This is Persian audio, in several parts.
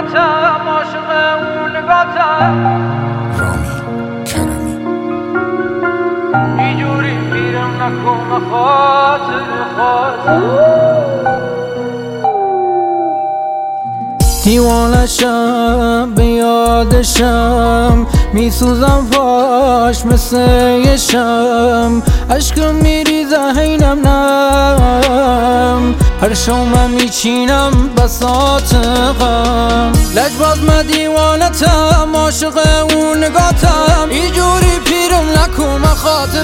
نگاتم عاشق اون نگاتم رامی کرمی اینجوری پیرم نکن خاطر دیوانشم به یادشم میسوزم پاش مثل یه شم عشقم میریزه هینم نم هر شوم میچینم بساط غم لجباز من دیوانتم عاشق اون نگاتم اینجوری پیرم نکن خاطر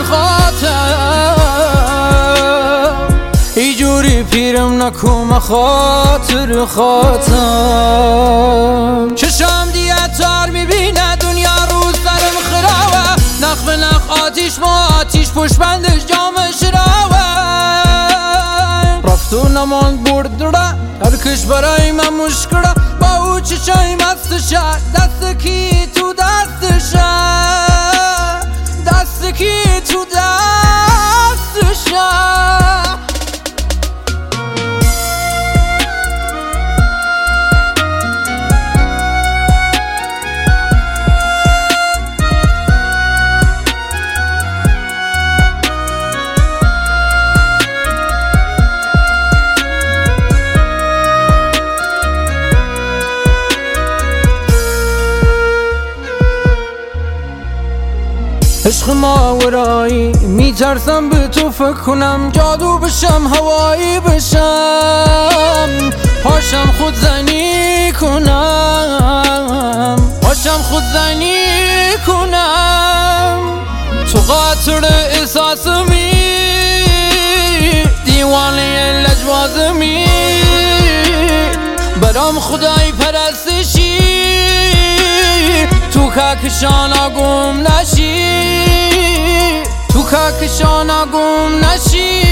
اینجوری پیرم نکن خاطر چشم دیگه تار میبینه دنیا روز سرم خراوه نخ به نخ آتیش ما آتیش پشت بندش جامش راوه رفت و نماند بردره ترکش برای من مشکره با او چشای مستشه دست کی تو دستشه دست کی تو دستشه عشق ماورایی میترسم به تو فکر کنم جادو بشم هوایی بشم پاشم خودزنی کنم پاشم خودزنی کنم تو قاطر احساسمی دیوانه لجوازمی برام خدای پرستشی تو کاکشانا گم نشی تو کاکشانا گم نشی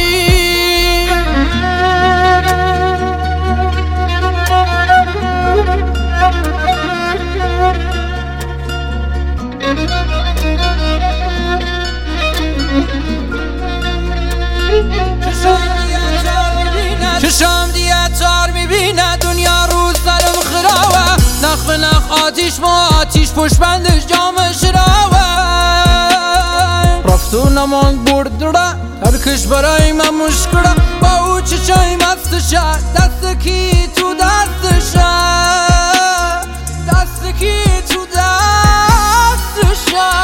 چشم دیگه تار میبینه دنیا روز سرم خراوه نخ به نخ آتیش ما آتیش پشت بندش جامش راوه رفت و نماند بردره ترکش برای من مشکره با او چشای مستشه دست کی تو دستشه دست کی تو دستشه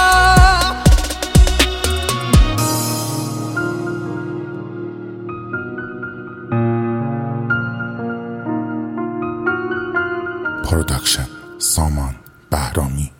پروداکشن سامان بهرامی